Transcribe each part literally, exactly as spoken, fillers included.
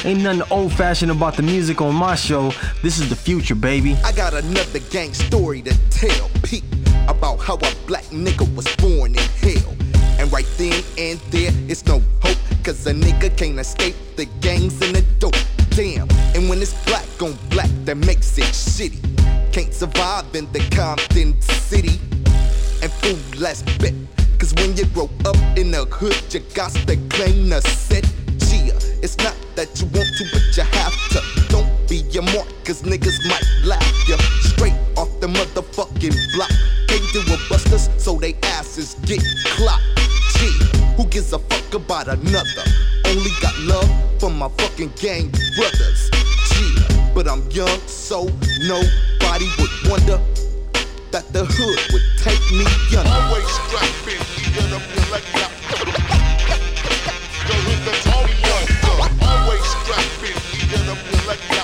Ain't nothing old-fashioned about the music on my show. This is the future, baby. I got another gang story to tell, Pete, about how a black nigga was born in hell. And right then and there, it's no hope, cause a nigga can't escape the gangs and the dope. Damn, and when it's black on black, that makes it shitty. Can't survive in the Compton city. And fool, let's bet, cause when you grow up in the hood, you got to claim the set. Chia, it's not that you want to, but you have to. Don't be a mark, cause niggas might laugh ya straight off the motherfucking block. Can't do with busters, so they asses get clocked. Chia, who gives a fuck about another? Only got love for my fucking gang brothers. Chia, but I'm young, so nobody would wonder that the hood would take me under. Always strapping, get up your leg up. The hood that's all under. Always strapping, get up your leg up.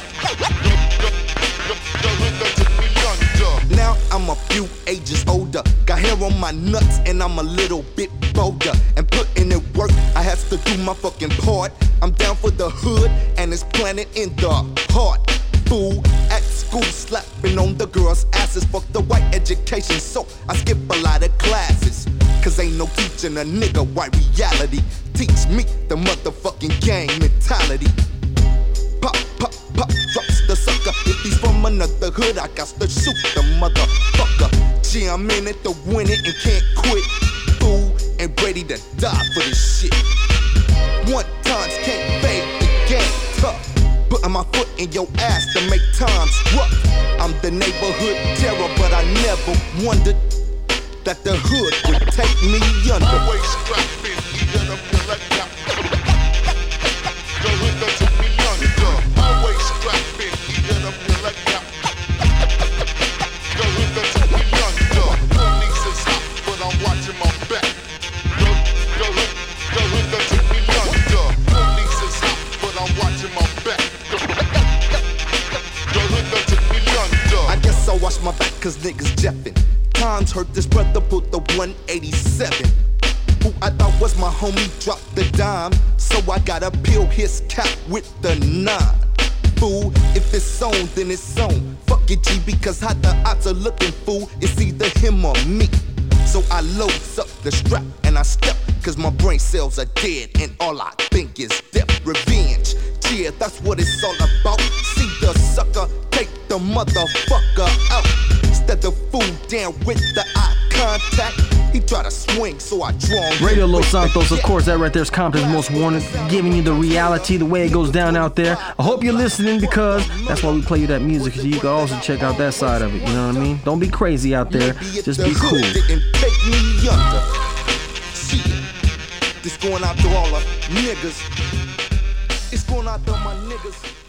The hood that took me under. Now I'm a few ages older, got hair on my nuts and I'm a little bit bolder. And putting in work, I have to do my fucking part. I'm down for the hood and it's planted in the heart. Fool, at school slapping on the girls' asses. Fuck the white education, so I skip a lot of classes. Cause ain't no teaching a nigga white reality. Teach me the motherfucking gang mentality. Pop, pop, pop, drops the sucker. If he's from another hood, I got to shoot the motherfucker. Gee, I'm in it to win it and can't quit. Fool, and ready to die for this shit. One times can't fade the game tough. Putting my foot in your ass to make times rough. I'm the neighborhood terror, but I never wondered that the hood would take me under. Always strapping, get up your leg up. The hood that took me under. Always strapping, get up your leg up. The hood that took me under. Police is hot, but I'm watching my back. The, the hood, the hood that took me under. Police is hot, but I'm watching my back. I guess I'll watch my back cause niggas jeffin'. Times hurt this brother put the one eighty-seven. Who I thought was my homie dropped the dime. So I gotta peel his cap with the nine. Fool, if it's on, then it's on. Fuck it, G, because how the odds are looking, fool. It's either him or me. So I loads up the strap and I step, cause my brain cells are dead and all I think is death. Revenge, yeah, that's what it's all about. See the sucker, take the motherfucker out. Instead of fool down with the eye contact. He try to swing, so I draw him. Radio Los Santos, of course, that right there is Compton's Most Wanted, giving you the reality, the way it goes down out there. I hope you're listening because that's why we play you that music, so you can also check out that side of it, you know what I mean? Don't be crazy out there, just be cool. Take me under. Shit, this going out to all the niggas. It's going out to my niggas.